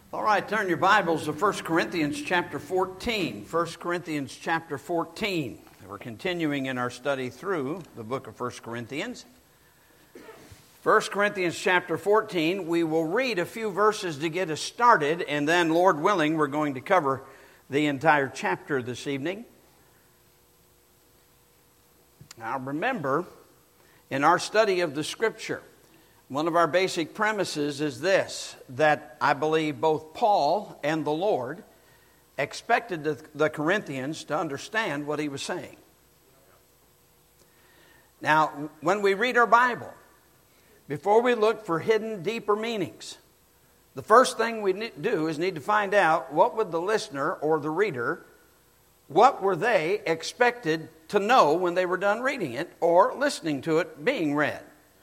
All right, turn your Bibles to 1 Corinthians chapter 14. 1 Corinthians chapter 14. We're continuing in our study through the book of 1 Corinthians. 1 Corinthians chapter 14, we will read a few verses to get us started, and then, Lord willing, we're going to cover the entire chapter this evening. Now remember, in our study of the Scripture, one of our basic premises is this, that I believe both Paul and the Lord expected the Corinthians to understand what he was saying. Now, when we read our Bible, before we look for hidden, deeper meanings, the first thing we need to find out what would the listener or the reader, what were they expected to know when they were done reading it or listening to it being read.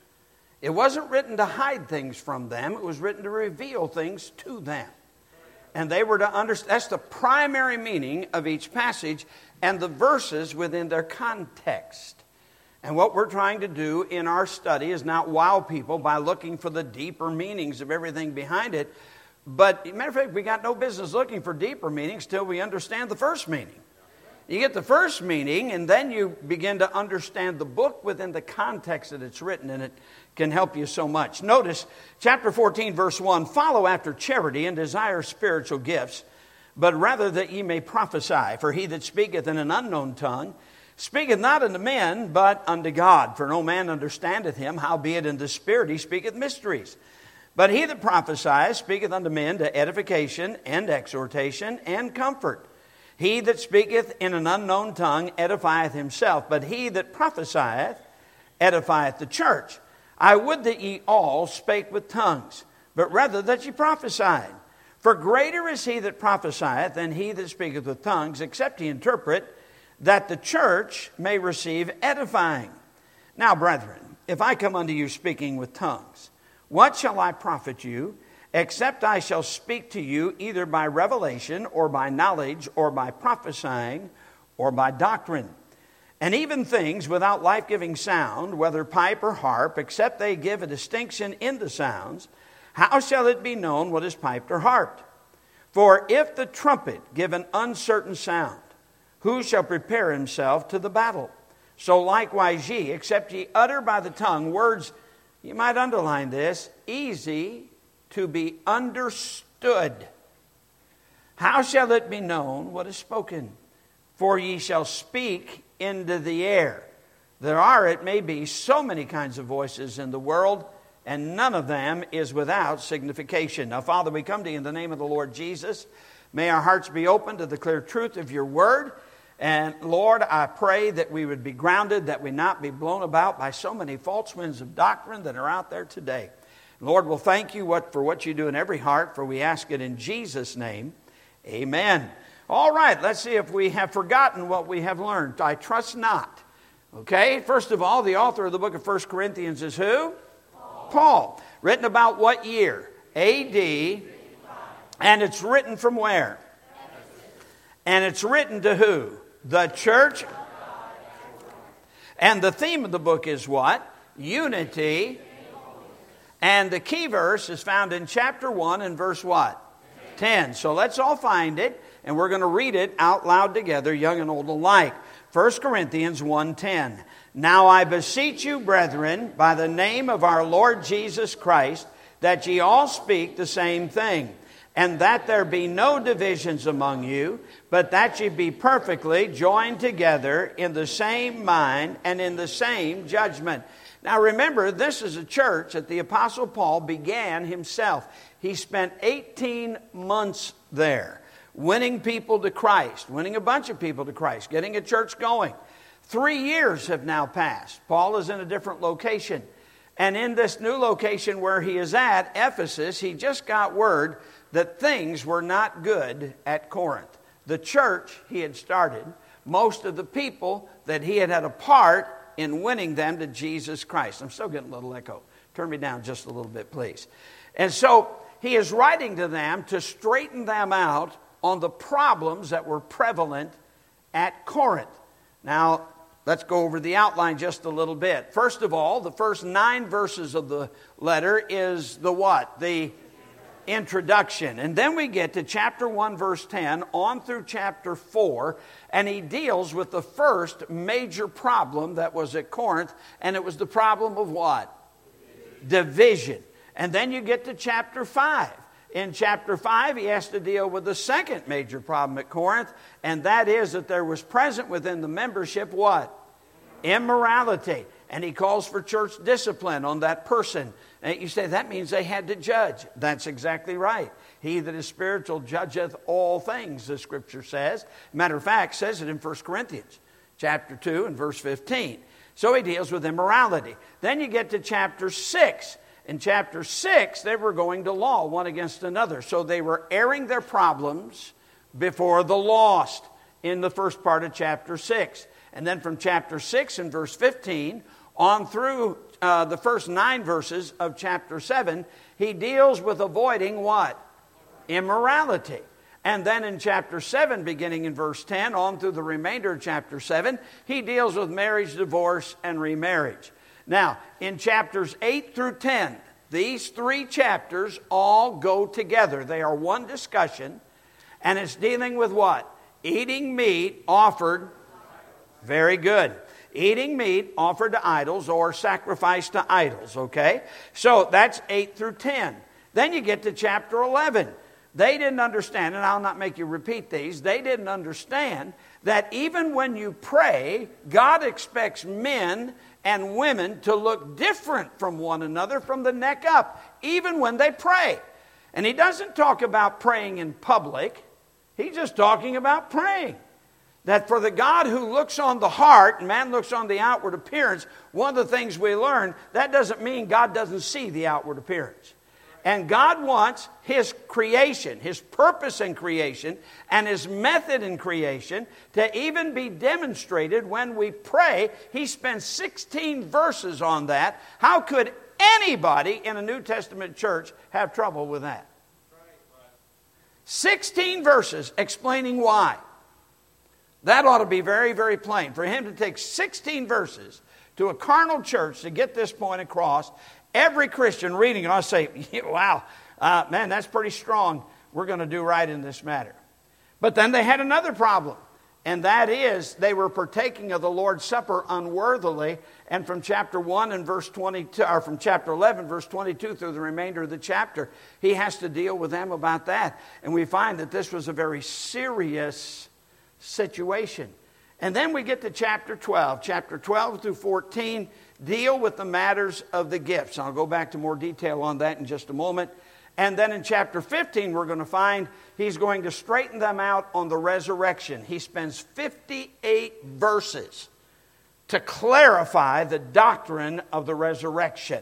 It wasn't written to hide things from them. It was written to reveal things to them. And they were to understand. That's the primary meaning of each passage and the verses within their context. And what we're trying to do in our study is not wow people by looking for the deeper meanings of everything behind it. But, matter of fact, we got no business looking for deeper meanings till we understand the first meaning. You get the first meaning, and then you begin to understand the book within the context that it's written, and it can help you so much. Notice, chapter 14, verse 1, follow after charity and desire spiritual gifts, but rather that ye may prophesy. For he that speaketh in an unknown tongue speaketh not unto men, but unto God. For no man understandeth him, howbeit in the Spirit he speaketh mysteries. But he that prophesieth speaketh unto men to edification and exhortation and comfort. He that speaketh in an unknown tongue edifieth himself, but he that prophesieth edifieth the church. I would that ye all spake with tongues, but rather that ye prophesied. For greater is he that prophesieth than he that speaketh with tongues, except he interpret, that the church may receive edifying. Now, brethren, if I come unto you speaking with tongues, what shall I profit you? Except I shall speak to you either by revelation or by knowledge or by prophesying or by doctrine. And even things without life-giving sound, whether pipe or harp, except they give a distinction in the sounds, how shall it be known what is piped or harped? For if the trumpet give an uncertain sound, who shall prepare himself to the battle? So likewise ye, except ye utter by the tongue words, you might underline this, easy to be understood. How shall it be known what is spoken? For ye shall speak into the air. There are, it may be, so many kinds of voices in the world, and none of them is without signification. Now, Father, we come to you in the name of the Lord Jesus. May our hearts be open to the clear truth of your word. And Lord, I pray that we would be grounded, that we not be blown about by so many false winds of doctrine that are out there today. Lord, we'll thank you for what you do in every heart, for we ask it in Jesus' name. Amen. All right, let's see if we have forgotten what we have learned. I trust not. Okay, first of all, the author of the book of 1 Corinthians is who? Paul. Written about what year? A.D. And it's written from where? And it's written to who? The church. And the theme of the book is what? Unity. And the key verse is found in chapter 1 and verse what? 10. So let's all find it, and we're going to read it out loud together, young and old alike. 1 Corinthians 1:10. Now I beseech you, brethren, by the name of our Lord Jesus Christ, that ye all speak the same thing, and that there be no divisions among you, but that ye be perfectly joined together in the same mind and in the same judgment. Now remember, this is a church that the Apostle Paul began himself. He spent 18 months there, winning people to Christ, winning a bunch of people to Christ, getting a church going. 3 years have now passed. Paul is in a different location. And in this new location where he is at, Ephesus, he just got word that things were not good at Corinth. The church he had started, most of the people that he had a part in winning them to Jesus Christ. I'm still getting a little echo. Turn me down just a little bit, please. And so he is writing to them to straighten them out on the problems that were prevalent at Corinth. Now, let's go over the outline just a little bit. First of all, the first 9 verses of the letter is the what? The introduction. And then we get to chapter 1, verse 10, on through chapter 4, and he deals with the first major problem that was at Corinth, and it was the problem of what? Division. And then you get to chapter 5. In chapter 5, he has to deal with the second major problem at Corinth, and that is that there was present within the membership what? Immorality. And he calls for church discipline on that person. And you say, that means they had to judge. That's exactly right. He that is spiritual judgeth all things, the scripture says. Matter of fact, says it in 1 Corinthians chapter 2 and verse 15. So he deals with immorality. Then you get to chapter 6. In chapter 6, they were going to law one against another. So they were airing their problems before the lost in the first part of chapter 6. And then from chapter 6 and verse 15 on through the first 9 verses of chapter 7, he deals with avoiding what? Immorality. And then in chapter 7, beginning in verse 10, on through the remainder of chapter 7, he deals with marriage, divorce, and remarriage. Now, in chapters 8 through 10, these 3 chapters all go together. They are one discussion, and it's dealing with what? Eating meat offered. Very good. Eating meat offered to idols or sacrificed to idols, okay? So that's 8 through 10. Then you get to chapter 11. They didn't understand, and I'll not make you repeat these, they didn't understand that even when you pray, God expects men and women to look different from one another from the neck up, even when they pray. And he doesn't talk about praying in public. He's just talking about praying. That for the God who looks on the heart, and man looks on the outward appearance, one of the things we learn, that doesn't mean God doesn't see the outward appearance. And God wants His creation, His purpose in creation, and His method in creation to even be demonstrated when we pray. He spends 16 verses on that. How could anybody in a New Testament church have trouble with that? 16 verses explaining why. That ought to be very, very plain. For him to take 16 verses to a carnal church to get this point across, every Christian reading it ought to say, wow, man, that's pretty strong. We're going to do right in this matter. But then they had another problem, and that is they were partaking of the Lord's Supper unworthily. And from chapter 1 and verse 22, or from chapter 11, verse 22 through the remainder of the chapter, he has to deal with them about that. And we find that this was a very serious situation. And then we get to chapter 12. Chapter 12 through 14 deal with the matters of the gifts. I'll go back to more detail on that in just a moment. And then in chapter 15, we're going to find he's going to straighten them out on the resurrection. He spends 58 verses to clarify the doctrine of the resurrection.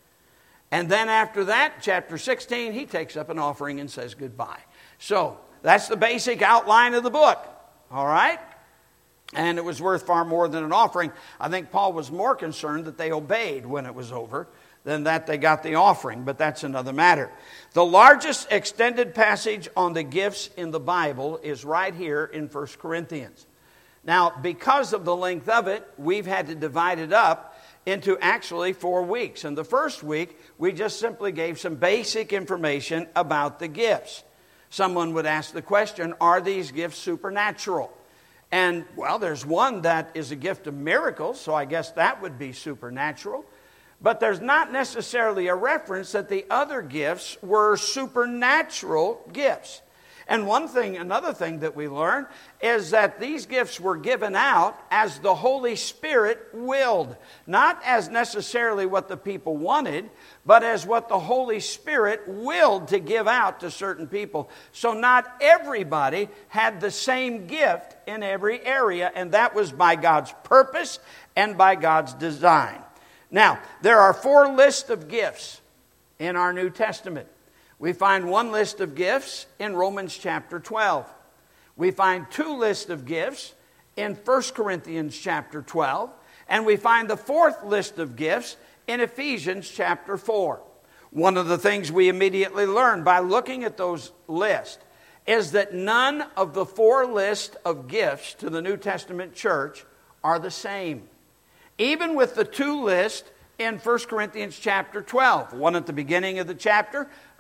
And then after that, chapter 16, he takes up an offering and says goodbye. So that's the basic outline of the book. All right? And it was worth far more than an offering. I think Paul was more concerned that they obeyed when it was over than that they got the offering, but that's another matter. The largest extended passage on the gifts in the Bible is right here in 1 Corinthians. Now, because of the length of it, we've had to divide it up into actually 4 weeks. And the first week, we just simply gave some basic information about the gifts. Someone would ask the question, are these gifts supernatural? And, well, there's one that is a gift of miracles, so I guess that would be supernatural. But there's not necessarily a reference that the other gifts were supernatural gifts. And another thing that we learn is that these gifts were given out as the Holy Spirit willed. Not as necessarily what the people wanted, but as what the Holy Spirit willed to give out to certain people. So not everybody had the same gift in every area, and that was by God's purpose and by God's design. Now, there are 4 lists of gifts in our New Testament. We find 1 list of gifts in Romans chapter 12. We find 2 lists of gifts in 1 Corinthians chapter 12. And we find the 4th list of gifts in Ephesians chapter 4. One of the things we immediately learn by looking at those lists is that none of the 4 lists of gifts to the New Testament church are the same. Even with the 2 lists in 1 Corinthians chapter 12. One at the beginning of the chapter,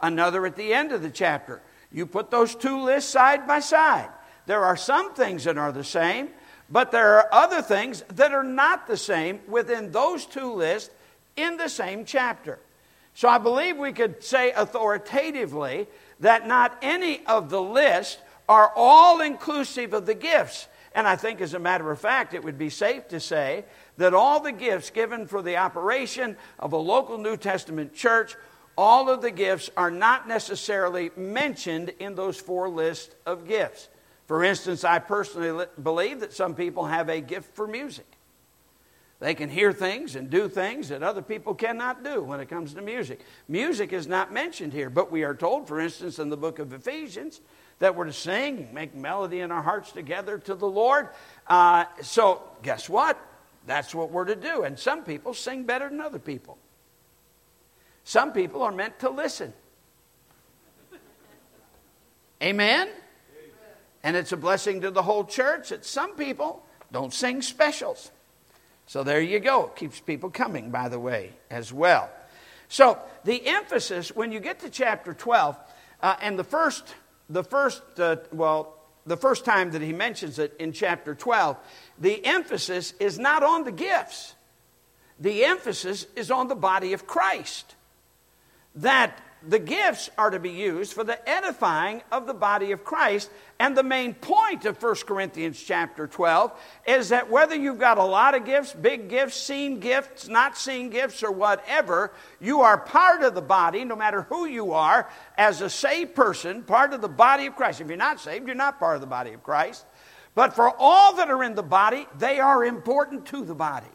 another at the end of the chapter. You put those two lists side by side. There are some things that are the same, but there are other things that are not the same within those two lists in the same chapter. So I believe we could say authoritatively that not any of the lists are all inclusive of the gifts. And I think, as a matter of fact, it would be safe to say that all the gifts given for the operation of a local New Testament church, all of the gifts are not necessarily mentioned in those four lists of gifts. For instance, I personally believe that some people have a gift for music. They can hear things and do things that other people cannot do when it comes to music. Music is not mentioned here, but we are told, for instance, in the book of Ephesians, that we're to sing and make melody in our hearts together to the Lord. So guess what? That's what we're to do. And some people sing better than other people. Some people are meant to listen. Amen? And it's a blessing to the whole church that some people don't sing specials. So there you go. It keeps people coming, by the way, as well. So the emphasis, when you get to chapter 12, and the first time that he mentions it in chapter 12, the emphasis is not on the gifts. The emphasis is on the body of Christ. That the gifts are to be used for the edifying of the body of Christ. And the main point of 1 Corinthians chapter 12 is that whether you've got a lot of gifts, big gifts, seen gifts, not seen gifts, or whatever, you are part of the body, no matter who you are, as a saved person, part of the body of Christ. If you're not saved, you're not part of the body of Christ. But for all that are in the body, they are important to the body.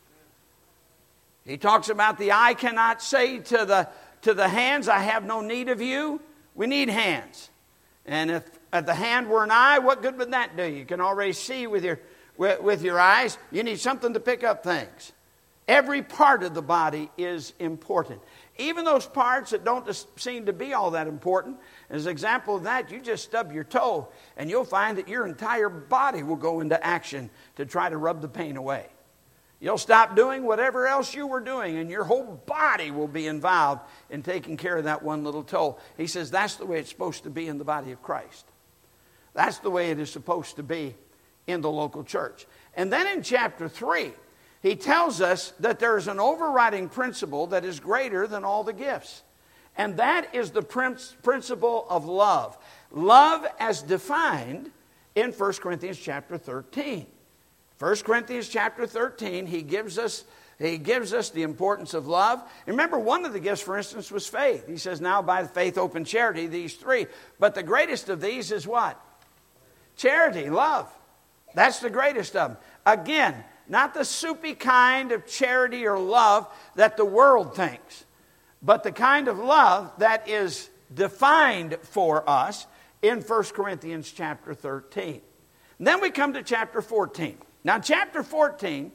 He talks about the eye cannot say to the hands, I have no need of you. We need hands. And if the hand were an eye, what good would that do? You can already see with your eyes. You need something to pick up things. Every part of the body is important. Even those parts that don't seem to be all that important. As an example of that, you just stub your toe and you'll find that your entire body will go into action to try to rub the pain away. You'll stop doing whatever else you were doing, and your whole body will be involved in taking care of that one little toe. He says that's the way it's supposed to be in the body of Christ. That's the way it is supposed to be in the local church. And then in chapter 3, he tells us that there is an overriding principle that is greater than all the gifts. And that is the principle of love. Love as defined in 1 Corinthians chapter 13. 1 Corinthians chapter 13, he gives us the importance of love. Remember, one of the gifts, for instance, was faith. He says, now by faith, hope, and charity, these three. But the greatest of these is what? Charity, love. That's the greatest of them. Again, not the soupy kind of charity or love that the world thinks, but the kind of love that is defined for us in 1 Corinthians chapter 13. And then we come to chapter 14. Now, chapter 14,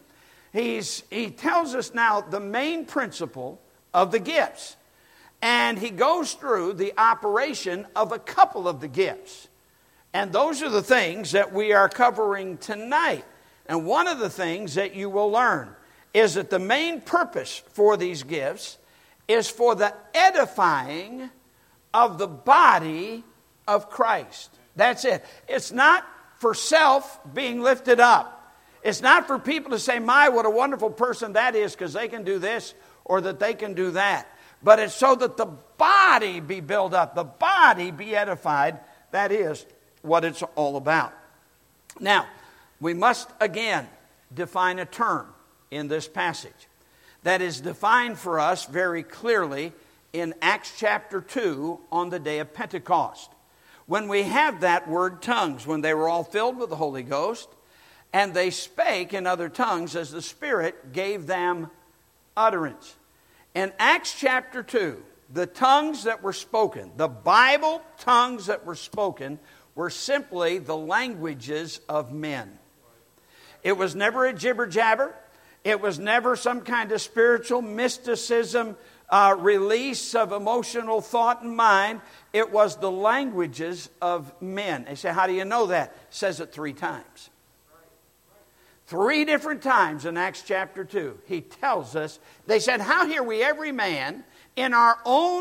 he tells us now the main principle of the gifts. And he goes through the operation of a couple of the gifts. And those are the things that we are covering tonight. And one of the things that you will learn is that the main purpose for these gifts is for the edifying of the body of Christ. That's it. It's not for self being lifted up. It's not for people to say, my, what a wonderful person that is because they can do this or that they can do that. But it's so that the body be built up, the body be edified. That is what it's all about. Now, we must again define a term in this passage that is defined for us very clearly in Acts chapter 2 on the day of Pentecost. When we have that word tongues, when they were all filled with the Holy Ghost, and they spake in other tongues as the Spirit gave them utterance. In Acts chapter 2, the tongues that were spoken, the Bible tongues that were spoken, were simply the languages of men. It was never a jibber-jabber. It was never some kind of spiritual mysticism, release of emotional thought and mind. It was the languages of men. They say, how do you know that? It says it 3 times. 3 different times in Acts chapter 2, he tells us, they said, how hear we every man in our own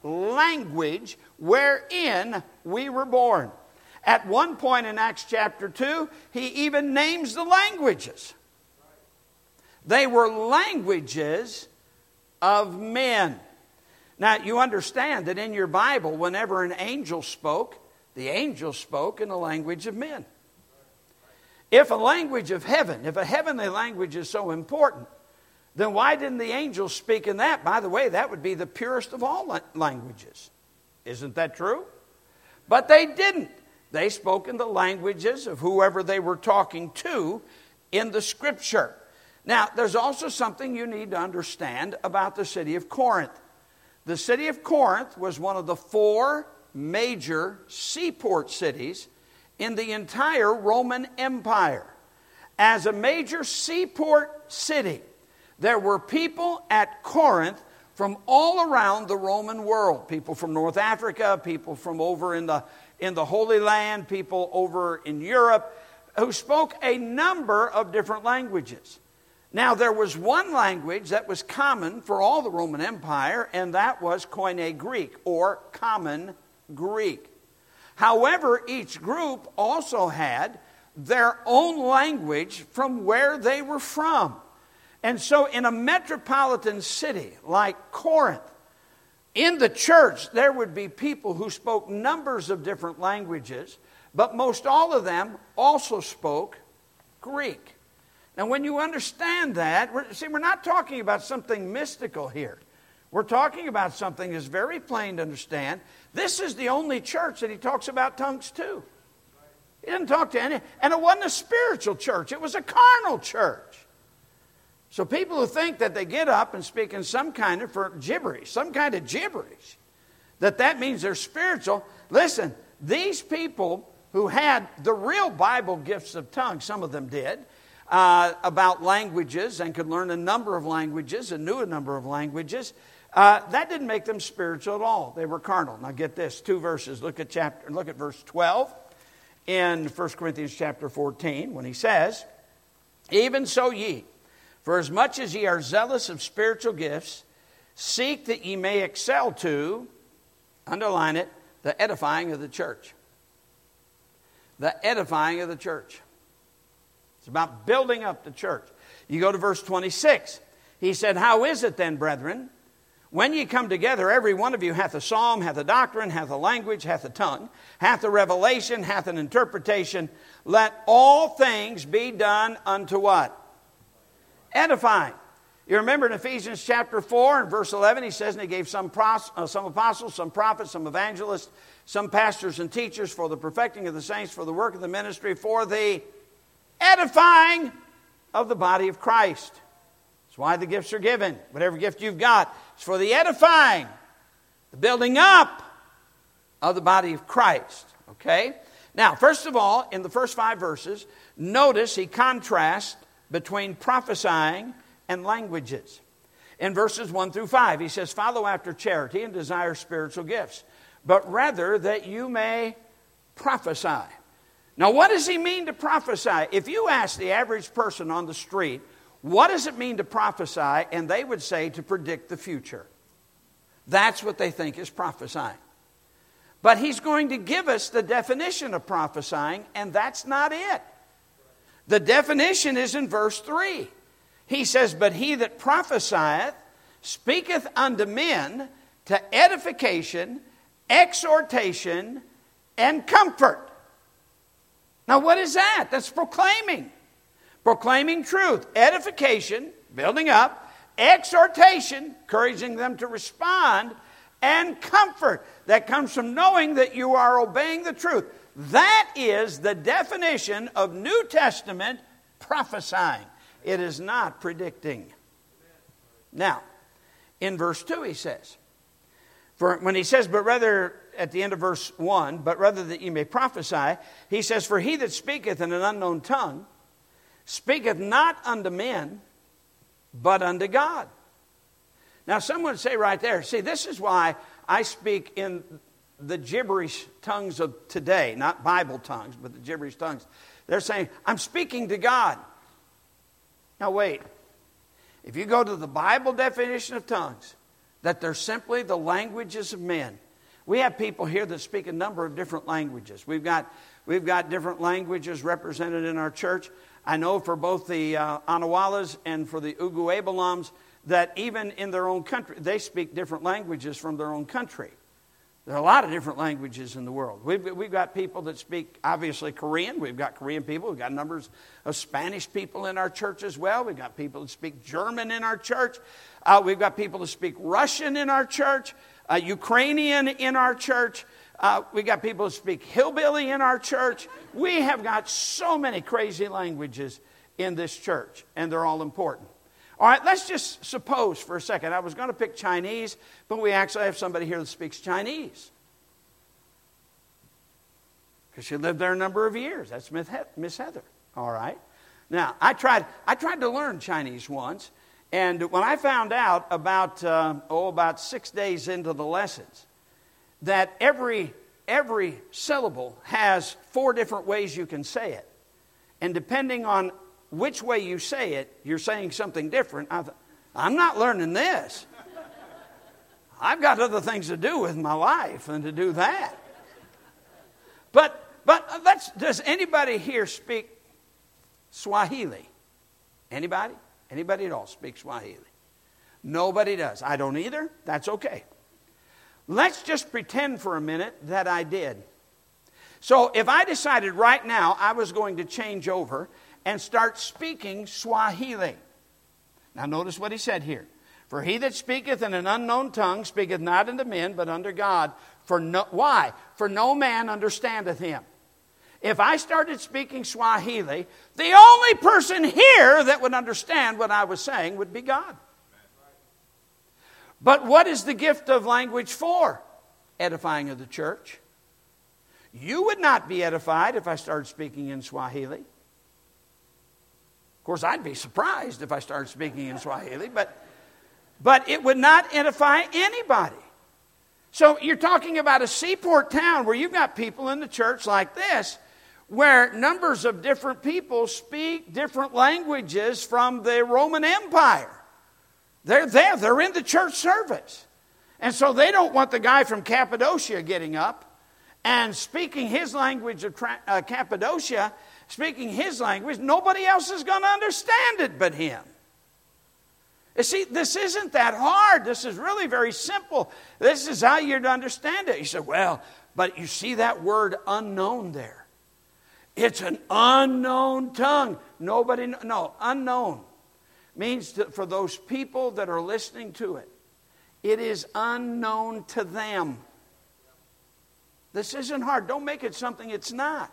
language wherein we were born. At one point in Acts chapter 2, he even names the languages. They were languages of men. Now, you understand that in your Bible, whenever an angel spoke, the angel spoke in the language of men. If a language of heaven, if a heavenly language is so important, then why didn't the angels speak in that? By the way, that would be the purest of all languages. Isn't that true? But they didn't. They spoke in the languages of whoever they were talking to in the Scripture. Now, there's also something you need to understand about the city of Corinth. The city of Corinth was one of the 4 major seaport cities in the entire Roman Empire. As a major seaport city, there were people at Corinth from all around the Roman world. People from North Africa, people from over in the Holy Land, people over in Europe, who spoke a number of different languages. Now, there was one language that was common for all the Roman Empire, and that was Koine Greek, or Common Greek. However, each group also had their own language from where they were from. And so in a metropolitan city like Corinth, in the church, there would be people who spoke numbers of different languages, but most all of them also spoke Greek. Now, when you understand that, we're not talking about something mystical here. We're talking about something that's very plain to understand. This is the only church that he talks about tongues to. He didn't talk to any, and it wasn't a spiritual church. It was a carnal church. So people who think that they get up and speak in some kind of gibberish, that means they're spiritual. Listen, these people who had the real Bible gifts of tongues, some of them did, about languages and could learn a number of languages and knew a number of languages, that didn't make them spiritual at all. They were carnal. Now get this, 2 verses. Look at verse 12 in 1 Corinthians chapter 14 when he says, "Even so ye, for as much as ye are zealous of spiritual gifts, seek that ye may excel to," underline it, "the edifying of the church." The edifying of the church. It's about building up the church. You go to verse 26. He said, "How is it then, brethren, when ye come together, every one of you hath a psalm, hath a doctrine, hath a language, hath a tongue, hath a revelation, hath an interpretation. Let all things be done unto" what? Edifying. You remember in Ephesians chapter 4 and verse 11, he says, "And he gave some apostles, some prophets, some evangelists, some pastors and teachers for the perfecting of the saints, for the work of the ministry, for the edifying of the body of Christ." That's why the gifts are given. Whatever gift you've got, it's for the edifying, the building up of the body of Christ. Okay? Now, first of all, in the first 5 verses, notice he contrasts between prophesying and languages. In verses 1 through 5, he says, "Follow after charity and desire spiritual gifts, but rather that you may prophesy." Now, what does he mean to prophesy? If you ask the average person on the street, what does it mean to prophesy? And they would say to predict the future. That's what they think is prophesying. But he's going to give us the definition of prophesying, and that's not it. The definition is in verse 3. He says, "But he that prophesieth speaketh unto men to edification, exhortation, and comfort." Now what is that? That's proclaiming. Proclaiming truth. Edification, building up. Exhortation, encouraging them to respond. And comfort. That comes from knowing that you are obeying the truth. That is the definition of New Testament prophesying. It is not predicting. Now, in verse 2 he says, when he says, but rather, at the end of verse 1, but rather that ye may prophesy, he says, "For he that speaketh in an unknown tongue speaketh not unto men, but unto God." Now, someone would say right there, see, this is why I speak in the gibberish tongues of today, not Bible tongues, but the gibberish tongues. They're saying, I'm speaking to God. Now, wait. If you go to the Bible definition of tongues, that they're simply the languages of men. We have people here that speak a number of different languages. We've got different languages represented in our church. I know for both the Anawalas and for the Uguabalams that even in their own country, they speak different languages from their own country. There are a lot of different languages in the world. We've got people that speak, obviously, Korean. We've got Korean people. We've got numbers of Spanish people in our church as well. We've got people that speak German in our church. We've got people that speak Russian in our church, Ukrainian in our church. We've got people that speak hillbilly in our church. We have got so many crazy languages in this church, and they're all important. All right, let's just suppose for a second. I was going to pick Chinese, but we actually have somebody here that speaks Chinese. Because she lived there a number of years. That's Miss Heather. All right. Now, I tried to learn Chinese once, and when I found out about 6 days into the lessons, that every syllable has 4 different ways you can say it. And depending on which way you say it, you're saying something different. I'm not learning this. I've got other things to do with my life than to do that. But does anybody here speak Swahili? Anybody? Anybody at all speak Swahili? Nobody does. I don't either. That's okay. Let's just pretend for a minute that I did. So if I decided right now I was going to change over and start speaking Swahili. Now notice what he said here. For he that speaketh in an unknown tongue speaketh not unto men, but unto God. Why? For no man understandeth him. If I started speaking Swahili, the only person here that would understand what I was saying would be God. But what is the gift of language for? Edifying of the church. You would not be edified if I started speaking in Swahili. Of course, I'd be surprised if I started speaking in Swahili, but it would not edify anybody. So you're talking about a seaport town where you've got people in the church like this, where numbers of different people speak different languages from the Roman Empire. They're there. They're in the church service. And so they don't want the guy from Cappadocia getting up and speaking his language of Cappadocia, speaking his language. Nobody else is going to understand it but him. You see, this isn't that hard. This is really very simple. This is how you're to understand it. You say, well, but you see that word unknown there. It's an unknown tongue. Unknown means for those people that are listening to it, it is unknown to them. This isn't hard. Don't make it something it's not.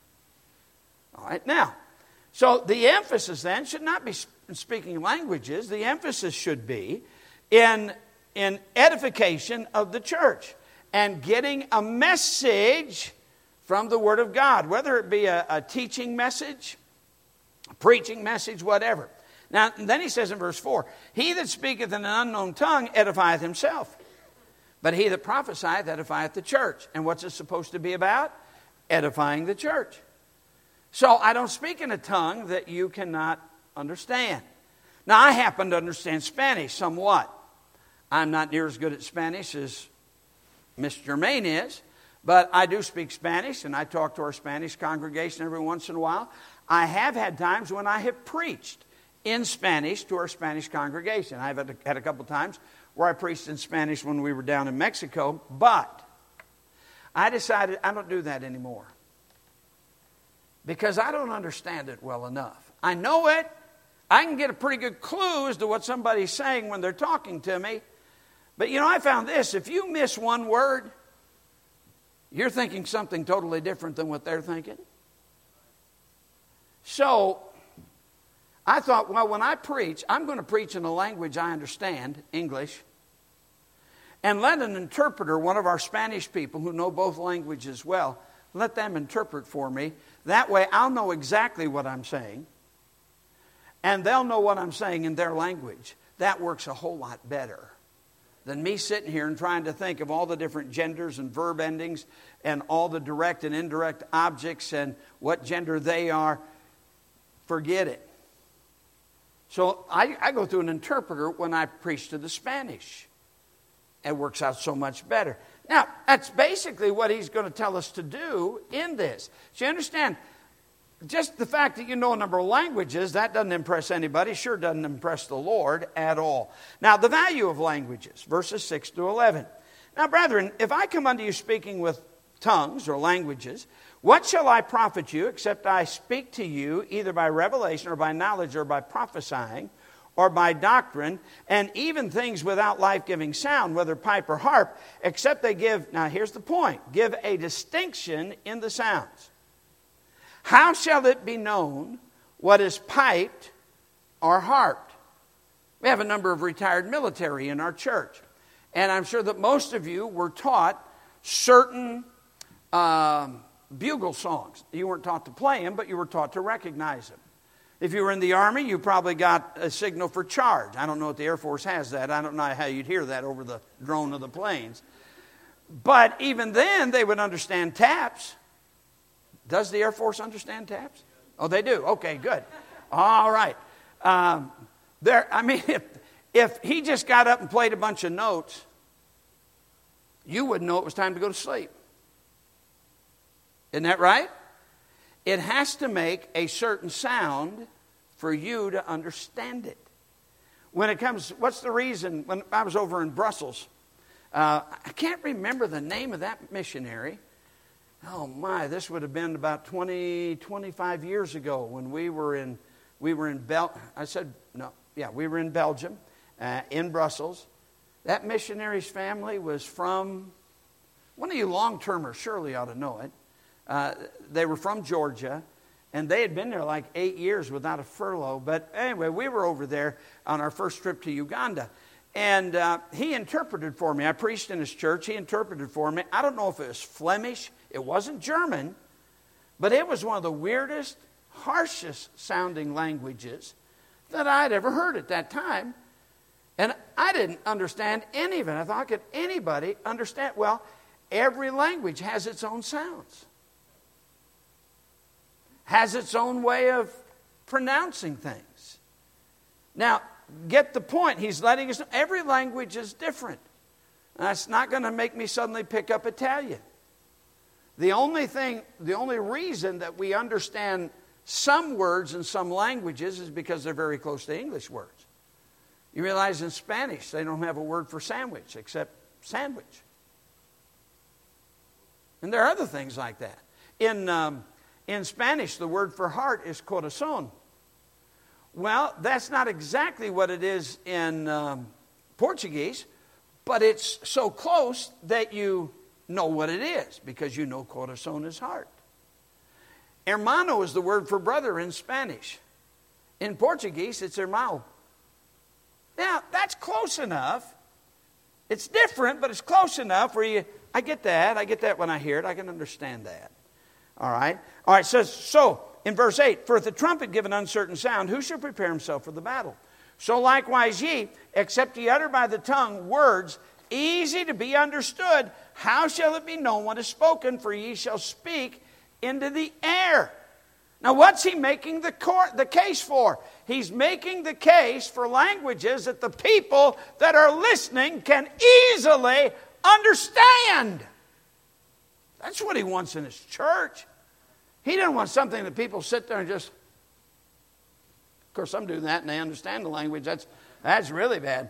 All right, now, so the emphasis then should not be speaking languages. The emphasis should be in edification of the church and getting a message from the Word of God, whether it be a teaching message, a preaching message, whatever. Now, then he says in verse 4, he that speaketh in an unknown tongue edifieth himself, but he that prophesieth edifieth the church. And what's it supposed to be about? Edifying the church. So I don't speak in a tongue that you cannot understand. Now, I happen to understand Spanish somewhat. I'm not near as good at Spanish as Miss Germaine is, but I do speak Spanish, and I talk to our Spanish congregation every once in a while. I have had times when I have preached in Spanish to our Spanish congregation. I've had a couple times where I preached in Spanish when we were down in Mexico, but I decided I don't do that anymore because I don't understand it well enough. I know it. I can get a pretty good clue as to what somebody's saying when they're talking to me. But I found this. If you miss one word, you're thinking something totally different than what they're thinking. So I thought, well, when I preach, I'm going to preach in a language I understand, English, and let an interpreter, one of our Spanish people who know both languages well, let them interpret for me. That way I'll know exactly what I'm saying, and they'll know what I'm saying in their language. That works a whole lot better than me sitting here and trying to think of all the different genders and verb endings and all the direct and indirect objects and what gender they are. Forget it. So I go through an interpreter when I preach to the Spanish It works out so much better. Now, that's basically what he's going to tell us to do in this. So you understand, just the fact that you know a number of languages, that doesn't impress anybody. Sure doesn't impress the Lord at all. Now, the value of languages, verses 6 to 11. Now, brethren, if I come unto you speaking with tongues or languages, what shall I profit you, except I speak to you either by revelation or by knowledge or by prophesying or by doctrine, and even things without life-giving sound, whether pipe or harp, except they give, now here's the point, give a distinction in the sounds. How shall it be known what is piped or harped? We have a number of retired military in our church, and I'm sure that most of you were taught certain bugle songs. You weren't taught to play them, but you were taught to recognize them. If you were in the Army, you probably got a signal for charge. I don't know if the Air Force has that. I don't know how you'd hear that over the drone of the planes. But even then, they would understand taps. Does the Air Force understand taps? Oh, they do. Okay, good. All right. If he just got up and played a bunch of notes, you wouldn't know it was time to go to sleep. Isn't that right? It has to make a certain sound for you to understand it. When it comes, what's the reason? When I was over in Brussels, I can't remember the name of that missionary. Oh my, this would have been about 25 years ago when we were in Belgium, in Brussels. That missionary's family was from, one of you long-termers surely ought to know it. They were from Georgia, and they had been there like 8 years without a furlough. But anyway, we were over there on our first trip to Uganda, and he interpreted for me. I preached in his church. He interpreted for me. I don't know if it was Flemish. It wasn't German, but it was one of the weirdest, harshest sounding languages that I'd ever heard at that time. And I didn't understand any of it. I thought, could anybody understand? Well, every language has its own sounds. Has its own way of pronouncing things. Now, get the point. He's letting us know every language is different. That's not going to make me suddenly pick up Italian. The only reason that we understand some words in some languages is because they're very close to English words. You realize in Spanish they don't have a word for sandwich except sandwich. And there are other things like that. In Spanish, the word for heart is corazón. Well, that's not exactly what it is in Portuguese, but it's so close that you know what it is because you know corazón is heart. Hermano is the word for brother in Spanish. In Portuguese, it's hermano. Now, that's close enough. It's different, but it's close enough where I get that when I hear it. I can understand that. All right, it says, so, in verse 8, for if the trumpet give an uncertain sound, who shall prepare himself for the battle? So likewise ye, except ye utter by the tongue words easy to be understood, how shall it be known what is spoken? For ye shall speak into the air. Now, what's he making the case for? He's making the case for languages that the people that are listening can easily understand. That's what he wants in his church. He doesn't want something that people sit there and just... Of course, some do that and they understand the language. That's really bad.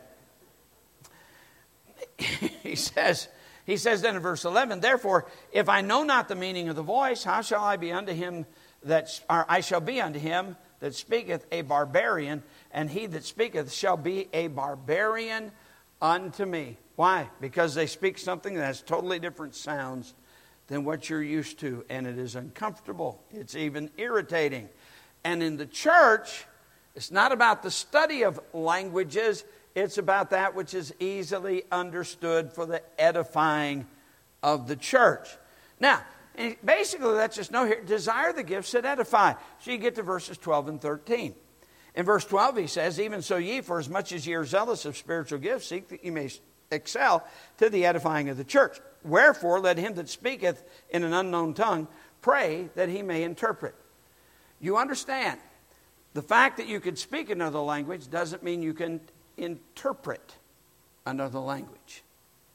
He says then in verse 11, therefore, if I know not the meaning of the voice, how shall I be unto him I shall be unto him that speaketh a barbarian, and he that speaketh shall be a barbarian unto me. Why? Because they speak something that has totally different sounds than what you're used to, and it is uncomfortable. It's even irritating. And in the church, it's not about the study of languages, it's about that which is easily understood for the edifying of the church. Now, basically, let's just know here, desire the gifts that edify. So you get to verses 12 and 13. In verse 12, he says, even so ye, for as much as ye are zealous of spiritual gifts, seek that ye may excel to the edifying of the church. Wherefore, let him that speaketh in an unknown tongue pray that he may interpret. You understand, the fact that you can speak another language doesn't mean you can interpret another language.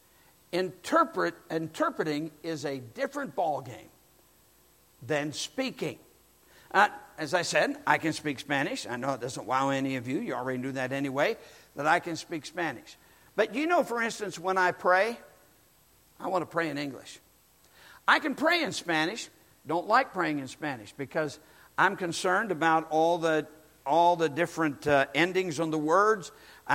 Interpreting is a different ballgame than speaking. As I said, I can speak Spanish. I know it doesn't wow any of you. You already knew that anyway, that I can speak Spanish. But you know, for instance, when I pray, I want to pray in English. I can pray in Spanish. Don't like praying in Spanish because I'm concerned about all the different endings on the words.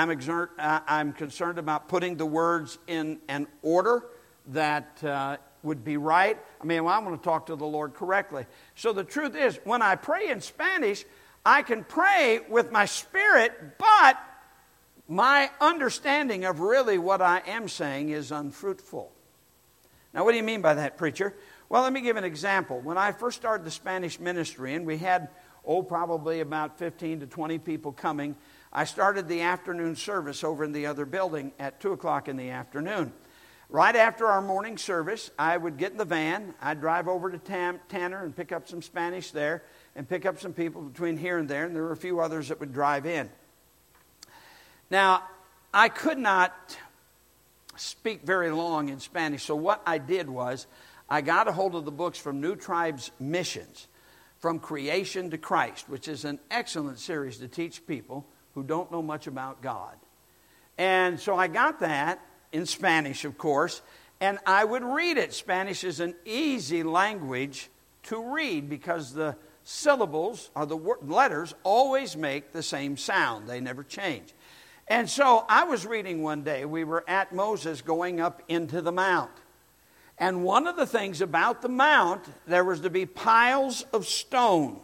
I'm concerned about putting the words in an order that would be right. I want to talk to the Lord correctly. So the truth is, when I pray in Spanish, I can pray with my spirit, but my understanding of really what I am saying is unfruitful. Now, what do you mean by that, preacher? Well, let me give an example. When I first started the Spanish ministry, and we had, probably about 15 to 20 people coming, I started the afternoon service over in the other building at 2 o'clock in the afternoon. Right after our morning service, I would get in the van. I'd drive over to Tanner and pick up some Spanish there and pick up some people between here and there, and there were a few others that would drive in. Now, I could not speak very long in Spanish, so what I did was I got a hold of the books from New Tribes Missions, From Creation to Christ, which is an excellent series to teach people who don't know much about God. And so I got that in Spanish, of course, and I would read it. Spanish is an easy language to read because the syllables or the letters always make the same sound. They never change. And so I was reading one day. We were at Moses going up into the mount. And one of the things about the mount, there was to be piles of stone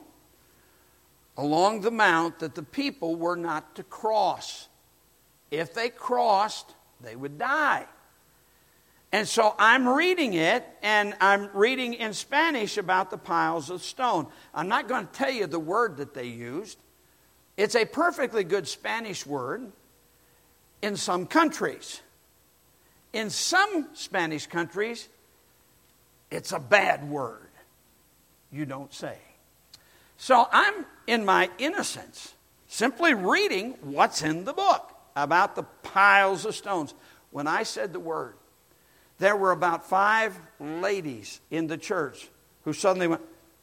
along the mount that the people were not to cross. If they crossed, they would die. And so I'm reading it, and I'm reading in Spanish about the piles of stone. I'm not going to tell you the word that they used. It's a perfectly good Spanish word in some countries. In some Spanish countries, it's a bad word. You don't say. So I'm, in my innocence, simply reading what's in the book about the piles of stones. When I said the word, there were about 5 ladies in the church who suddenly went,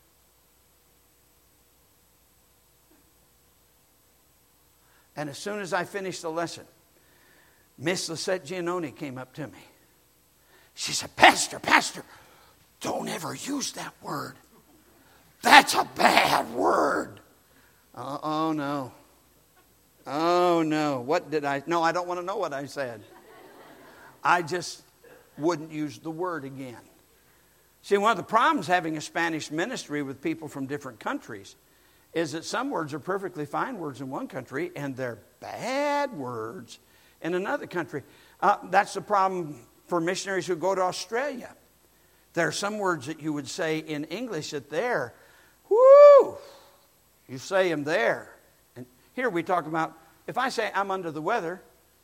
and as soon as I finished the lesson, Miss Lisette Giannone came up to me. She said, Pastor, don't ever use that word. That's a bad word. Oh, no. Oh, no. What did I? No, I don't want to know what I said. I just wouldn't use the word again. See, one of the problems having a Spanish ministry with people from different countries is that some words are perfectly fine words in one country and they're bad words in another country. That's the problem for missionaries who go to Australia. There are some words that you would say in English that there, whoo, you say them there. And here we talk about, if I say I'm under the weather,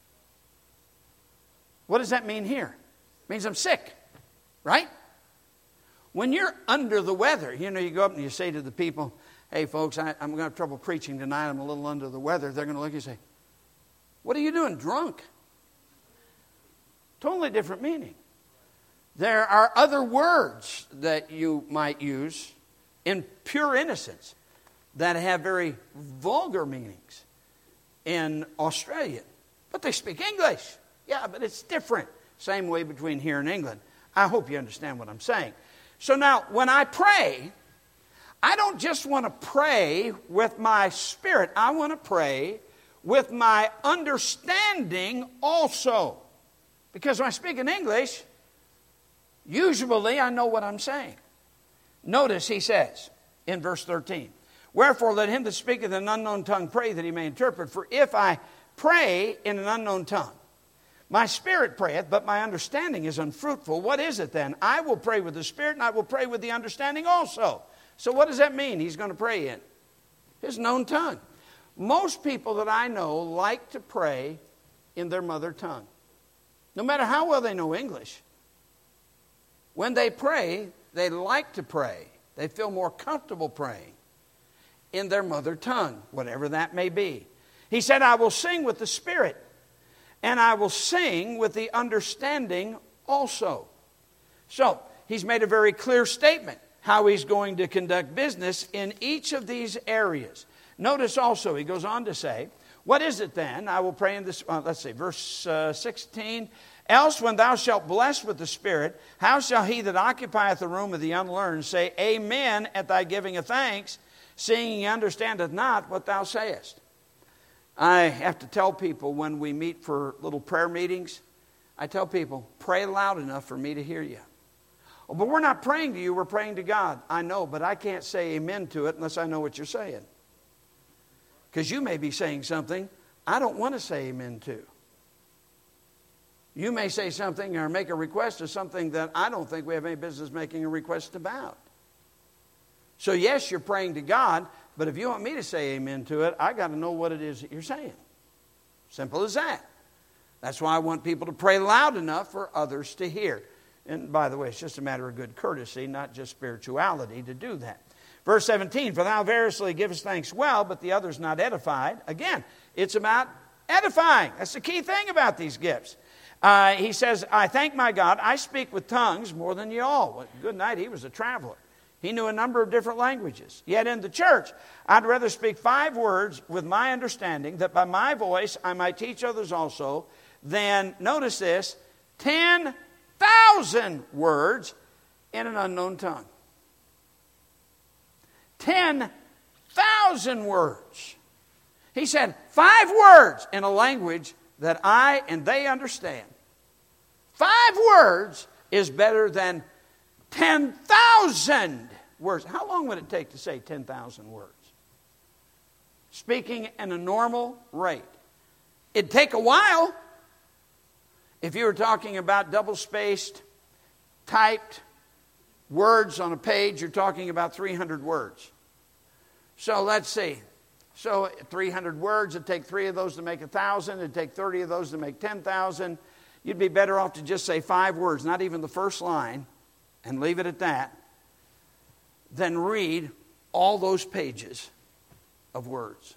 what does that mean here? It means I'm sick, right? When you're under the weather, you go up and you say to the people, hey folks, I'm going to have trouble preaching tonight, I'm a little under the weather. They're going to look at you and say, what are you doing, drunk? Totally different meaning. There are other words that you might use in pure innocence that have very vulgar meanings in Australian. But they speak English. Yeah, but it's different. Same way between here and England. I hope you understand what I'm saying. So now, when I pray, I don't just want to pray with my spirit. I want to pray with my understanding also. Because when I speak in English, usually I know what I'm saying. Notice he says in verse 13, wherefore let him that speaketh in an unknown tongue pray that he may interpret. For if I pray in an unknown tongue, my spirit prayeth, but my understanding is unfruitful. What is it then? I will pray with the spirit, and I will pray with the understanding also. So what does that mean he's going to pray in? His known tongue. Most people that I know like to pray in their mother tongue. No matter how well they know English, when they pray, they like to pray. They feel more comfortable praying in their mother tongue, whatever that may be. He said, I will sing with the Spirit, and I will sing with the understanding also. So, he's made a very clear statement how he's going to conduct business in each of these areas. Notice also, he goes on to say, what is it then? I will pray in this, verse 16. Else when thou shalt bless with the Spirit, how shall he that occupieth the room of the unlearned say, Amen, at thy giving of thanks, seeing he understandeth not what thou sayest? I have to tell people when we meet for little prayer meetings, I tell people, pray loud enough for me to hear you. Oh, but we're not praying to you, we're praying to God. I know, but I can't say amen to it unless I know what you're saying. Because you may be saying something I don't want to say amen to. You may say something or make a request of something that I don't think we have any business making a request about. So yes, you're praying to God, but if you want me to say amen to it, I got to know what it is that you're saying. Simple as that. That's why I want people to pray loud enough for others to hear. And by the way, it's just a matter of good courtesy, not just spirituality, to do that. Verse 17, for thou variously givest thanks well, but the other's not edified. Again, it's about edifying. That's the key thing about these gifts. He says, I thank my God, I speak with tongues more than ye all. Well, good night, he was a traveler. He knew a number of different languages. Yet in the church, I'd rather speak 5 words with my understanding, that by my voice I might teach others also, than, notice this, 10,000 words in an unknown tongue. 10,000 words. He said 5 words in a language that I and they understand. 5 words is better than 10,000 words. How long would it take to say 10,000 words? Speaking in a normal rate. It'd take a while. If you were talking about double-spaced, typed words on a page, you're talking about 300 words. So let's see. So 300 words, it'd take 3 of those to make 1,000. It'd take 30 of those to make 10,000. You'd be better off to just say 5 words, not even the first line, and leave it at that, than read all those pages of words.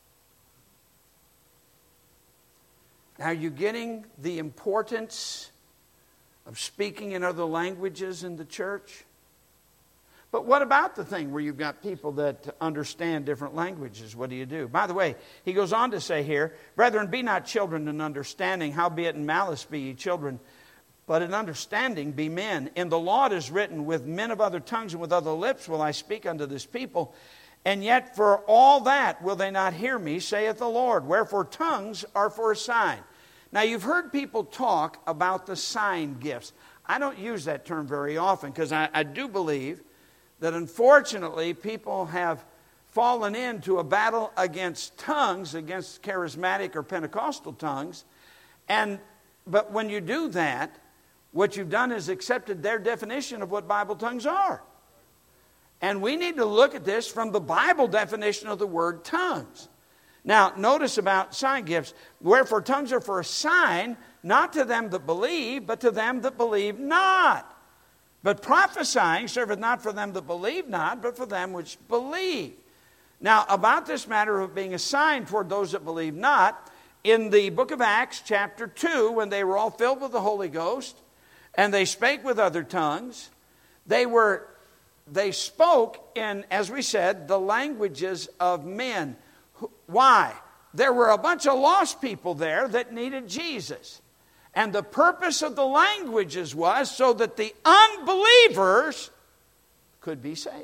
Now, are you getting the importance of speaking in other languages in the church? But what about the thing where you've got people that understand different languages? What do you do? By the way, he goes on to say here, brethren, be not children in understanding, howbeit in malice be ye children, but in understanding be men. In the law it is written, with men of other tongues and with other lips will I speak unto this people. And yet for all that will they not hear me, saith the Lord. Wherefore tongues are for a sign. Now you've heard people talk about the sign gifts. I don't use that term very often because I do believe that unfortunately people have fallen into a battle against tongues, against charismatic or Pentecostal tongues. But when you do that, what you've done is accepted their definition of what Bible tongues are. And we need to look at this from the Bible definition of the word tongues. Now, notice about sign gifts. Wherefore tongues are for a sign, not to them that believe, but to them that believe not. But prophesying serveth not for them that believe not, but for them which believe. Now, about this matter of being a sign toward those that believe not, in the book of Acts, chapter 2, when they were all filled with the Holy Ghost, and they spake with other tongues, they spoke in, as we said, the languages of men. Why? There were a bunch of lost people there that needed Jesus. And the purpose of the languages was so that the unbelievers could be saved.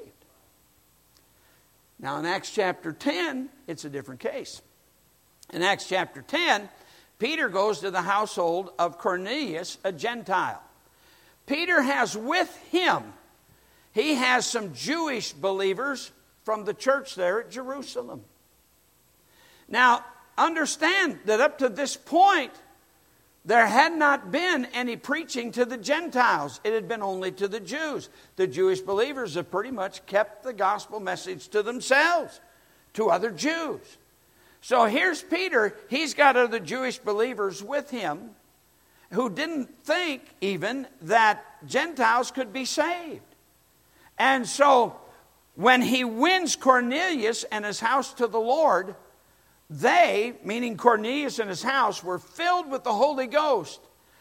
Now in Acts chapter 10, it's a different case. In Acts chapter 10, Peter goes to the household of Cornelius, a Gentile. Peter has with him, he has some Jewish believers from the church there at Jerusalem. Now, understand that up to this point, there had not been any preaching to the Gentiles. It had been only to the Jews. The Jewish believers have pretty much kept the gospel message to themselves, to other Jews. So here's Peter. He's got other Jewish believers with him who didn't think even that Gentiles could be saved. And so when he wins Cornelius and his house to the Lord, they, meaning Cornelius and his house, were filled with the Holy Ghost.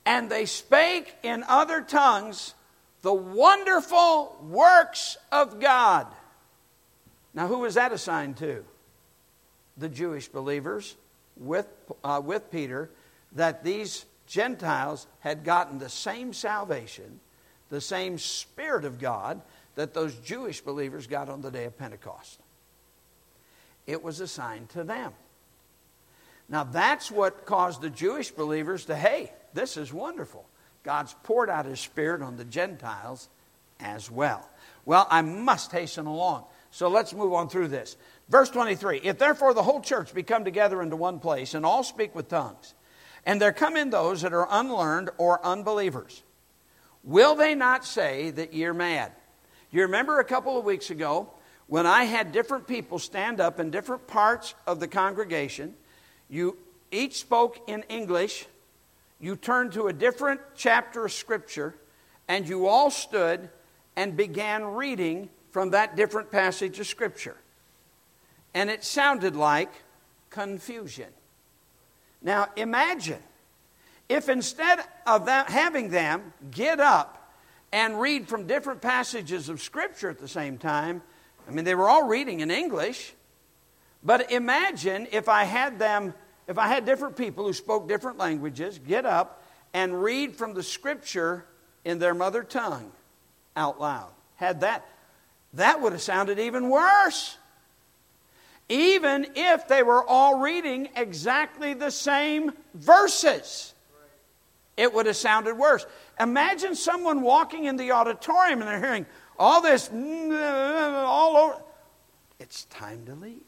And they spake in other tongues the wonderful works of God. Now, who was that assigned to? The Jewish believers with Peter, that these Gentiles had gotten the same salvation, the same Spirit of God that those Jewish believers got on the day of Pentecost. It was assigned to them. Now that's what caused the Jewish believers to, hey, this is wonderful. God's poured out His Spirit on the Gentiles as well. Well, I must hasten along. So let's move on through this. Verse 23, if therefore the whole church be come together into one place, and all speak with tongues, and there come in those that are unlearned or unbelievers, will they not say that ye are mad? You remember a couple of weeks ago when I had different people stand up in different parts of the congregation. You each spoke in English. You turned to a different chapter of Scripture, and you all stood and began reading from that different passage of Scripture. And it sounded like confusion. Now imagine if instead of that, having them get up and read from different passages of Scripture at the same time, I mean, they were all reading in English, but imagine if I had different people who spoke different languages get up and read from the Scripture in their mother tongue out loud. That would have sounded even worse. Even if they were all reading exactly the same verses, it would have sounded worse. Imagine someone walking in the auditorium and they're hearing all this all over. It's time to leave.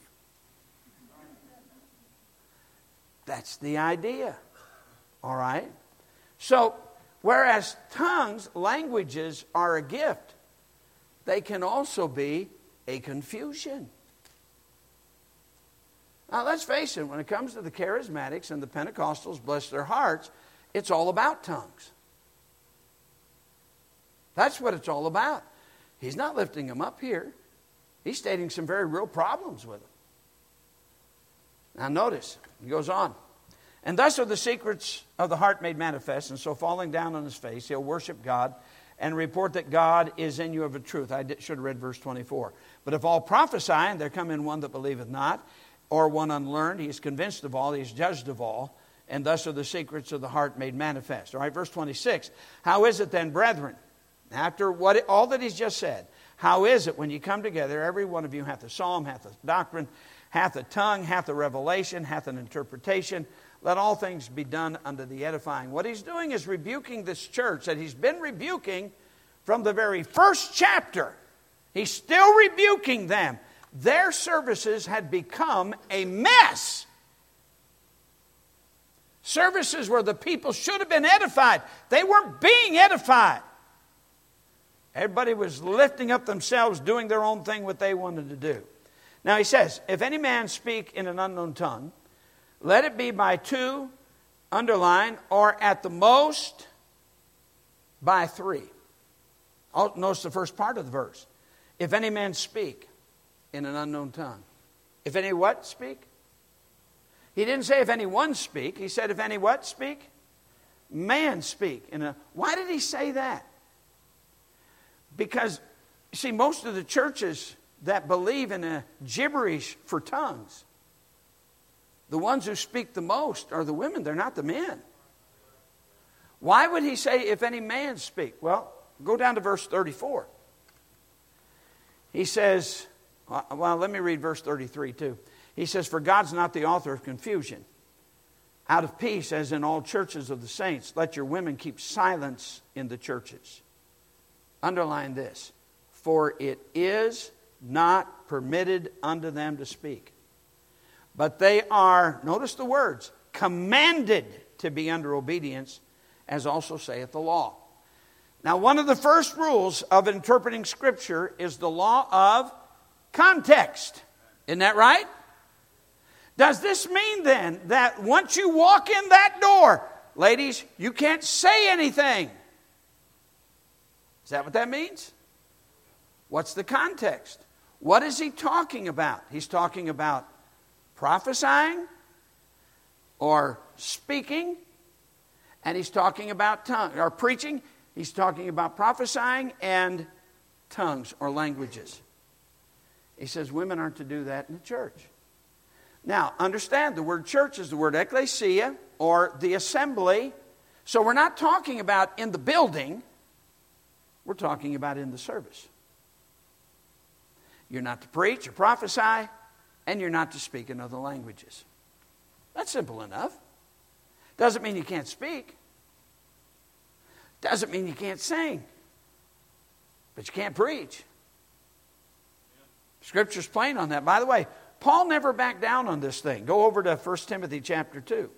That's the idea. All right? So, whereas tongues, languages are a gift, they can also be a confusion. Now, let's face it, when it comes to the charismatics and the Pentecostals, bless their hearts, it's all about tongues. That's what it's all about. He's not lifting them up here. He's stating some very real problems with them. Now, notice, he goes on. And thus are the secrets of the heart made manifest, and so falling down on his face, he'll worship God and report that God is in you of a truth. I should have read verse 24. But if all prophesy, and there come in one that believeth not, or one unlearned, he is convinced of all, he is judged of all, and thus are the secrets of the heart made manifest. All right, verse 26. How is it then, brethren, after all that he's just said, how is it when you come together, every one of you hath a psalm, hath a doctrine, hath a tongue, hath a revelation, hath an interpretation? Let all things be done unto the edifying. What he's doing is rebuking this church that he's been rebuking from the very first chapter. He's still rebuking them. Their services had become a mess. Services where the people should have been edified. They weren't being edified. Everybody was lifting up themselves, doing their own thing, what they wanted to do. Now he says, if any man speak in an unknown tongue, let it be by two, underline, or at the most by three. Notice the first part of the verse. If any man speak in an unknown tongue. If any what speak? He didn't say if anyone speak. He said if any what speak? Man speak. Why did he say that? Because, you see, most of the churches that believe in a gibberish for tongues, the ones who speak the most are the women. They're not the men. Why would he say if any man speak? Well, go down to verse 34. He says, well, let me read verse 33 too. He says, for God's not the author of confusion. Out of peace, as in all churches of the saints, let your women keep silence in the churches. Underline this. For it is not permitted unto them to speak. But they are, notice the words, commanded to be under obedience, as also saith the law. Now, one of the first rules of interpreting Scripture is the law of context. Isn't that right? Does this mean then that once you walk in that door, ladies, you can't say anything? Is that what that means? What's the context? What is he talking about? He's talking about prophesying or speaking. And he's talking about tongue or preaching. He's talking about prophesying and tongues or languages. He says women aren't to do that in the church. Now, understand the word church is the word ecclesia or the assembly. So we're not talking about in the building. We're talking about in the service. You're not to preach or prophesy, and you're not to speak in other languages. That's simple enough. Doesn't mean you can't speak. Doesn't mean you can't sing. But you can't preach. Scripture's plain on that. By the way, Paul never backed down on this thing. Go over to 1 Timothy chapter 2.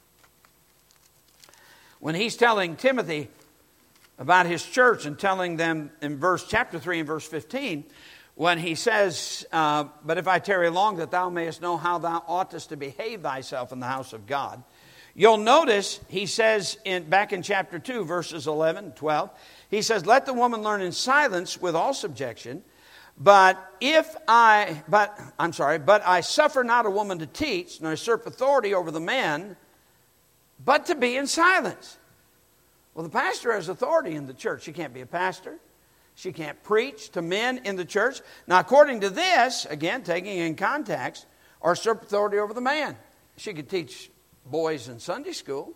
When he's telling Timothy about his church and telling them in chapter 3 and verse 15, when he says, but if I tarry long, that thou mayest know how thou oughtest to behave thyself in the house of God. You'll notice he says back in chapter 2, verses 11 and 12, he says, let the woman learn in silence with all subjection. But I suffer not a woman to teach, nor usurp authority over the men, but to be in silence. Well, the pastor has authority in the church. She can't be a pastor. She can't preach to men in the church. Now, according to this, again, taking in context, or usurp authority over the man. She could teach boys in Sunday school,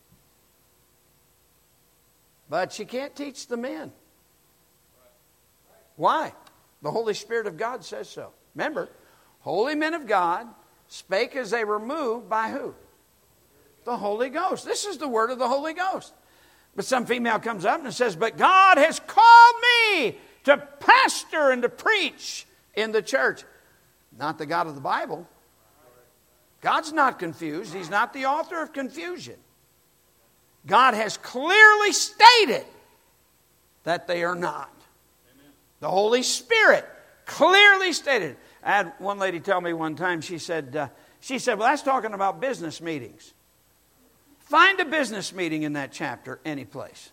but she can't teach the men. Why? The Holy Spirit of God says so. Remember, holy men of God spake as they were moved by who? The Holy Ghost. This is the word of the Holy Ghost. But some female comes up and says, but God has called me to pastor and to preach in the church. Not the God of the Bible. God's not confused. He's not the author of confusion. God has clearly stated that they are not. The Holy Spirit clearly stated. I had one lady tell me one time, she said, well, that's talking about business meetings. Find a business meeting in that chapter any place.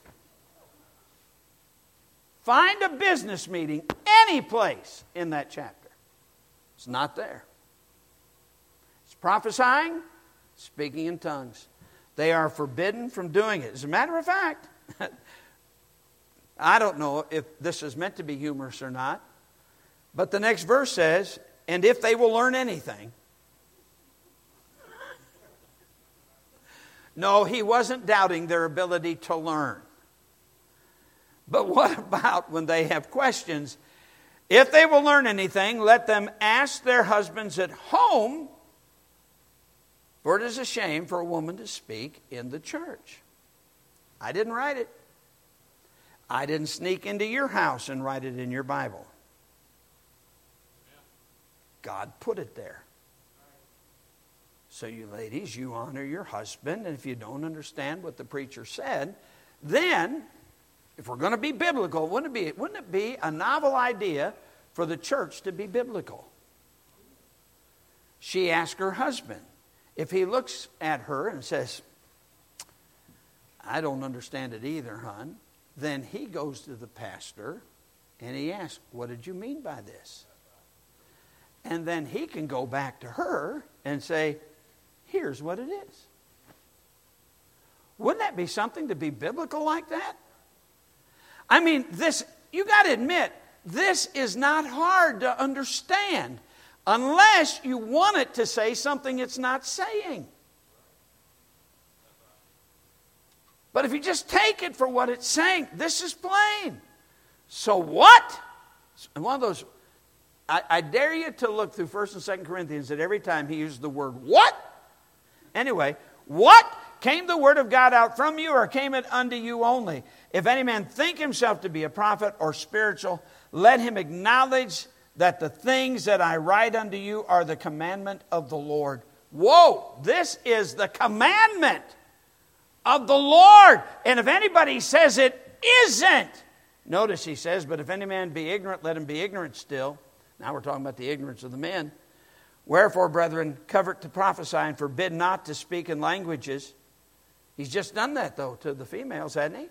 Find a business meeting any place in that chapter. It's not there. It's prophesying, speaking in tongues. They are forbidden from doing it. As a matter of fact, I don't know if this is meant to be humorous or not, but the next verse says, and if they will learn anything. No, he wasn't doubting their ability to learn. But what about when they have questions? If they will learn anything, let them ask their husbands at home, for it is a shame for a woman to speak in the church. I didn't write it. I didn't sneak into your house and write it in your Bible. God put it there. So you ladies, you honor your husband, and if you don't understand what the preacher said, then, if we're going to be biblical, wouldn't it be a novel idea for the church to be biblical? She asked her husband. If he looks at her and says, I don't understand it either, hon, then he goes to the pastor and he asks, what did you mean by this? And then he can go back to her and say, here's what it is. Wouldn't that be something to be biblical like that? I mean, you got to admit, this is not hard to understand unless you want it to say something it's not saying. But if you just take it for what it's saying, this is plain. So what? And one of those, I dare you to look through 1 and 2 Corinthians at every time he uses the word what. Anyway, what? Came the word of God out from you, or came it unto you only? If any man think himself to be a prophet or spiritual, let him acknowledge that the things that I write unto you are the commandment of the Lord. Whoa, this is the commandment of the Lord. And if anybody says it isn't, notice he says, but if any man be ignorant, let him be ignorant still. Now we're talking about the ignorance of the men. Wherefore, brethren, covet to prophesy and forbid not to speak in languages. He's just done that, though, to the females, hadn't he?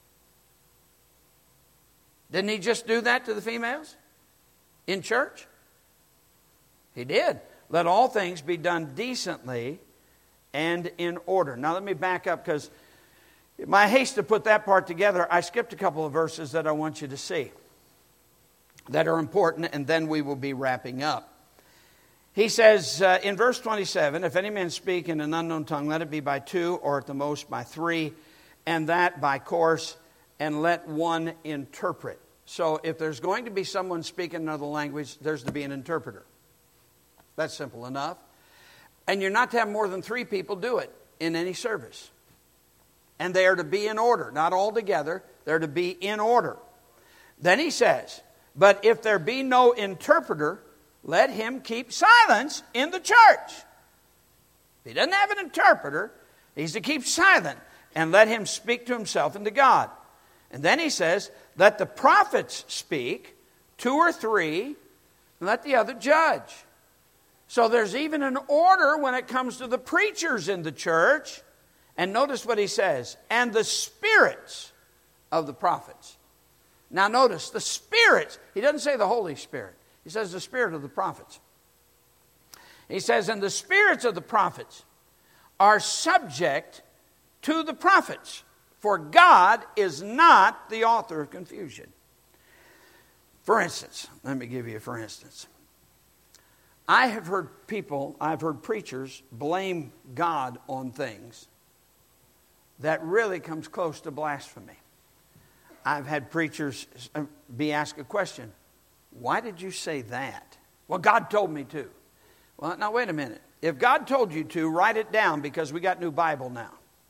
Didn't he just do that to the females in church? He did. Let all things be done decently and in order. Now let me back up, because In my haste to put that part together, I skipped a couple of verses that I want you to see that are important, and then we will be wrapping up. He says in verse 27, if any man speak in an unknown tongue, let it be by 2 or at the most by 3, and that by course, and let one interpret. So if there's going to be someone speaking another language, there's to be an interpreter. That's simple enough. And you're not to have more than 3 people do it in any service. And they are to be in order, not all together. They're to be in order. Then he says, but if there be no interpreter, let him keep silence in the church. If he doesn't have an interpreter, he's to keep silent and let him speak to himself and to God. And then he says, let the prophets speak, 2 or 3, and let the other judge. So there's even an order when it comes to the preachers in the church. And notice what he says, and the spirits of the prophets. Now notice, the spirits, he doesn't say the Holy Spirit. He says the spirit of the prophets. He says, and the spirits of the prophets are subject to the prophets, for God is not the author of confusion. For instance, let me give you a for instance. I've heard preachers blame God on things that really comes close to blasphemy. I've had preachers be asked a question. Why did you say that? Well, God told me to. Well, now wait a minute. If God told you to, write it down because we got new Bible now.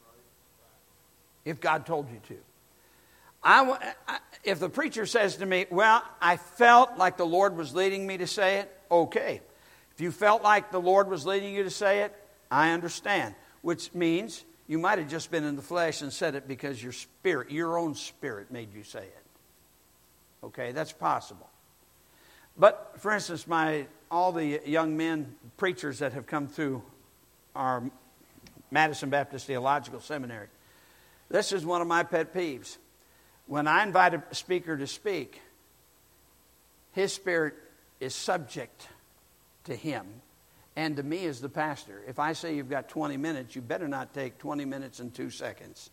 If God told you to. If the preacher says to me, well, I felt like the Lord was leading me to say it, okay. If you felt like the Lord was leading you to say it, I understand. Which means you might have just been in the flesh and said it because your own spirit made you say it. Okay, that's possible. But, for instance, all the young men preachers that have come through our Madison Baptist Theological Seminary, this is one of my pet peeves. When I invite a speaker to speak, his spirit is subject to him and to me as the pastor. If I say you've got 20 minutes, you better not take 20 minutes and 2 seconds.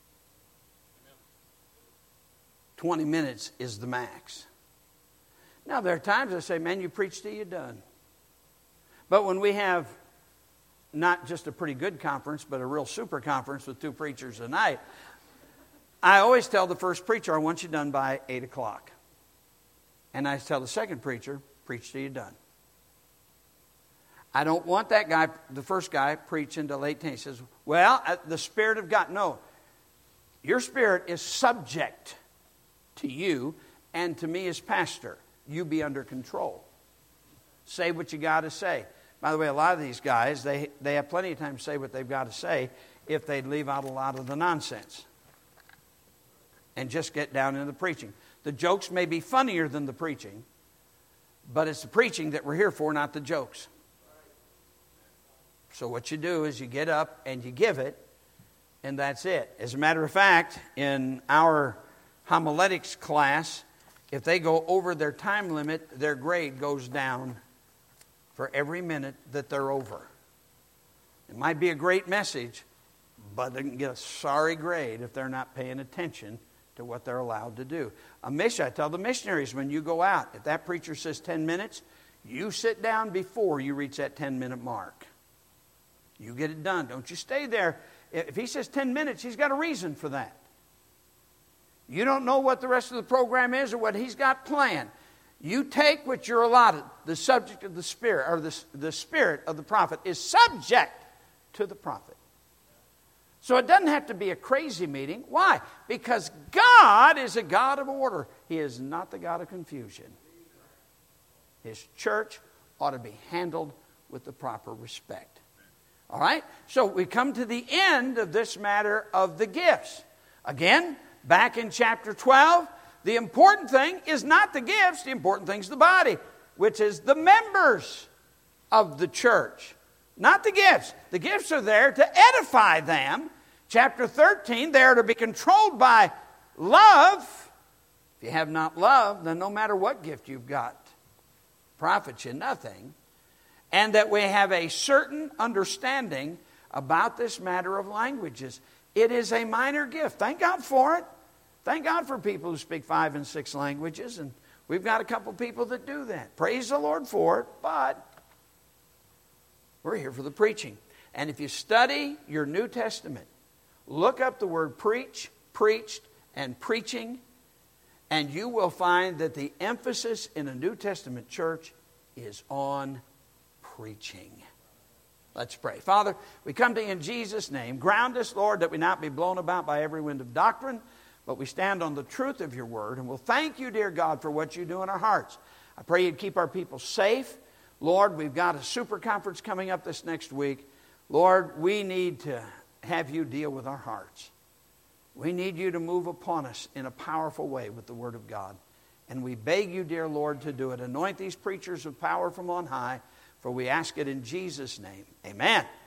20 minutes is the max. Now, there are times I say, man, you preach till you're done. But when we have not just a pretty good conference, but a real super conference with 2 preachers a night, I always tell the first preacher, I want you done by 8 o'clock. And I tell the second preacher, preach till you're done. I don't want that guy, the first guy, preaching till 8:10. He says, well, the Spirit of God. No, your spirit is subject to you and to me as pastor. You be under control. Say what you got to say. By the way, a lot of these guys, they have plenty of time to say what they've got to say if they'd leave out a lot of the nonsense and just get down into the preaching. The jokes may be funnier than the preaching, but it's the preaching that we're here for, not the jokes. So what you do is you get up and you give it, and that's it. As a matter of fact, in our homiletics class, if they go over their time limit, their grade goes down for every minute that they're over. It might be a great message, but they can get a sorry grade if they're not paying attention to what they're allowed to do. I tell the missionaries when you go out, if that preacher says 10 minutes, you sit down before you reach that 10-minute mark. You get it done. Don't you stay there. If he says 10 minutes, he's got a reason for that. You don't know what the rest of the program is or what he's got planned. You take what you're allotted. The subject of the Spirit, or the Spirit of the prophet, is subject to the prophet. So it doesn't have to be a crazy meeting. Why? Because God is a God of order. He is not the God of confusion. His church ought to be handled with the proper respect. All right? So we come to the end of this matter of the gifts. Again, back in chapter 12, the important thing is not the gifts. The important thing is the body, which is the members of the church. Not the gifts. The gifts are there to edify them. Chapter 13, they are to be controlled by love. If you have not love, then no matter what gift you've got, profits you nothing. And that we have a certain understanding about this matter of languages. It is a minor gift. Thank God for it. Thank God for people who speak 5 and 6 languages. And we've got a couple people that do that. Praise the Lord for it. But we're here for the preaching. And if you study your New Testament, look up the word preach, preached, and preaching, and you will find that the emphasis in a New Testament church is on preaching. Let's pray. Father, we come to you in Jesus' name. Ground us, Lord, that we not be blown about by every wind of doctrine, but we stand on the truth of your word. And we'll thank you, dear God, for what you do in our hearts. I pray you'd keep our people safe. Lord, we've got a super conference coming up this next week. Lord, we need to have you deal with our hearts. We need you to move upon us in a powerful way with the word of God. And we beg you, dear Lord, to do it. Anoint these preachers with power from on high, for we ask it in Jesus' name. Amen.